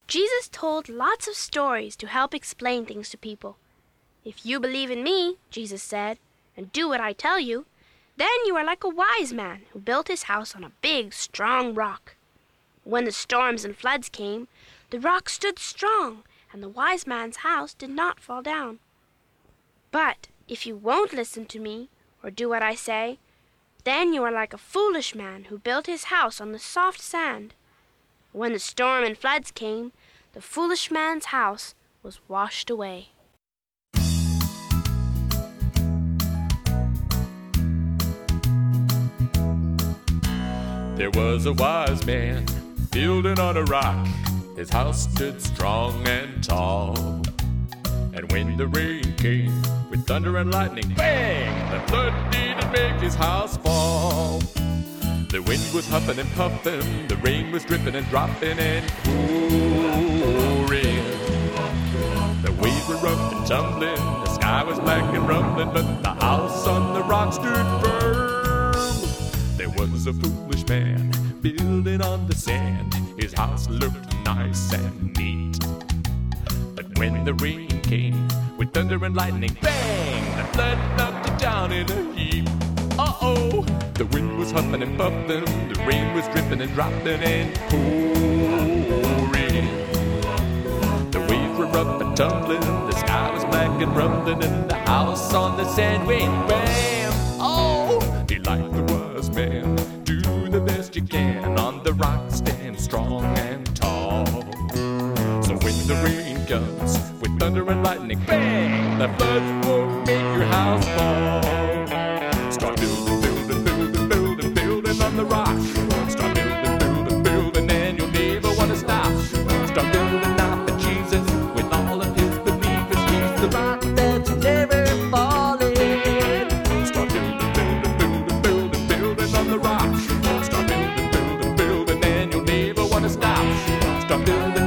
Jesus told lots of stories to help explain things to people. If you believe in me, Jesus said, and do what I tell you, then you are like a wise man who built his house on a big, strong rock. When the storms and floods came, the rock stood strong, and the wise man's house did not fall down. But if you won't listen to me or do what I say, then you are like a foolish man who built his house on the soft sand. When the storm and floods came, the foolish man's house was washed away. There was a wise man building on a rock. His house stood strong and tall. And when the rain came with thunder and lightning, bang! The flood didn't make his house fall. The wind was huffing and puffing, the rain was dripping and dropping and pouring. The waves were rough and tumbling, the sky was black and rumbling, but the house on the rock stood firm. There was a foolish man building on the sand. His house looked nice and neat. But when the rain came with thunder and lightning, bang! The flood knocked it down in a heap. Uh-oh! The wind was huffing and puffing, the rain was dripping and dropping and pouring. The waves were rough and tumbling, the sky was black and rumbling, and the house on the sand went bam! Oh! Be like the wise man, do the best you can. On the rock stand strong and tall. So when the rain comes with thunder and lightning, bang! The floods won't make your house fall. Start building, building, building, building, building on the rock. Start building, building, building, and you'll never want to stop. Start building out for Jesus with all of his believers. He's the rock that's never falling. Start building, building, building, building, building on the rock. Start building, building, building, and you'll never want to stop. Start building